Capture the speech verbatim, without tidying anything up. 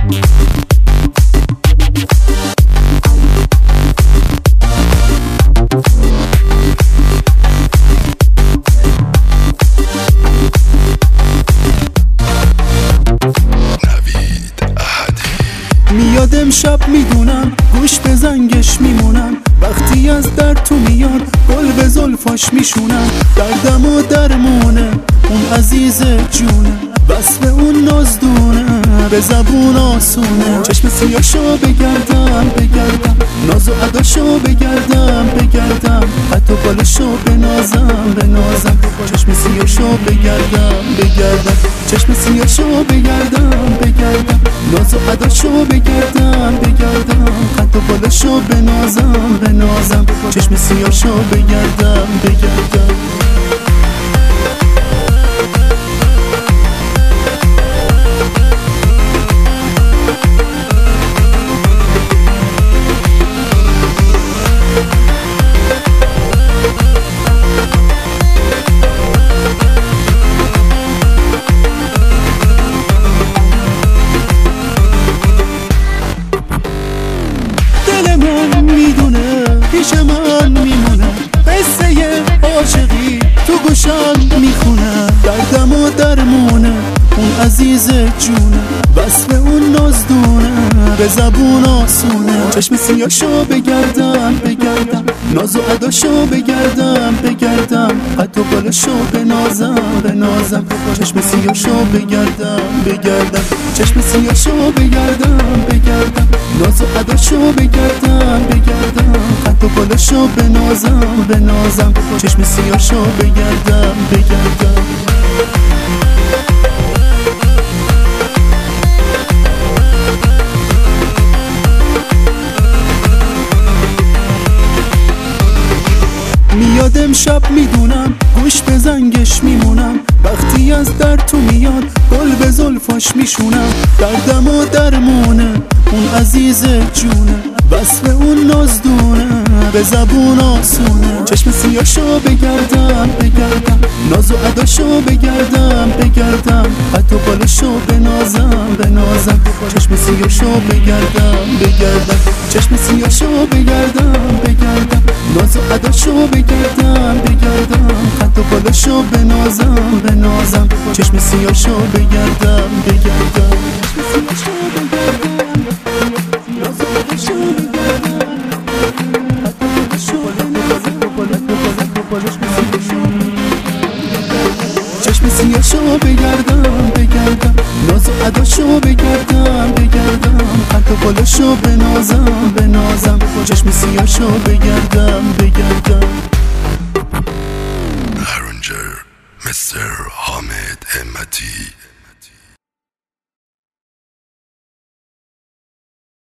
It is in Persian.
میاد امشب میدونم گوش به زنگش میمونم، وقتی از در تو میاد گل به زلفاش میشونم. دردم و درمونه اون عزیز جونه، وصف اون نازدونه به زبون آسونه. چشم سیاشو بگردم بگردم، ناز و عداشو بگردم بگردم، حتی بالشو بنازم بنازم. چشم سیاشو بگردم بگردم، چشم سیاشو بگردم بگردم، ناز و عداشو بگردم بگردم، حتی بالشو بنازم بنازم. چشم سیاشو بگردم بگردم. پیش من میمونه قصه عاشقی تو گوشم میخونه. دردم و درمونه اون عزیز جونه، وصف اون نازدونه به زبون آسونه. چشم سیاشو بگردم بگردم، ناز و عداشو بگردم بگردم، حتی بالشو بنازم بنازم. چشم سیاشو بگردم بگردم، چشم سیاشو بگردم بگردم، ناز و عداشو بگردم بگردم، حتی بالشو بنازم بنازم. چشم سیاشو بگردم بگردم. میاد امشب میدونم گوش به زنگش میمونم، وقتی از در تو میاد گل به زلفاش میشونم. دردم و درمونه اون عزیز جونه، وصف اون نازدونه به زبون آسونه. چشم سیاشو بگردم بگردم، ناز و عداشو بگردم بگردم، حتی بالشو بنازم بنازم. چشم سیاشو بگردم بگردم، چشم سیاشو بگردم بگردم، ناز و عداشو بگردم بگردم، حتی بالشو بنازم بنازم. چشم سیاشو بگردم بگردم. چشم سیاشو بگردم بگردم، ناز و عداشو بگردم بگردم، حتی بالشو بنازم بنازم. چشم سیاشو بگردم بگردم.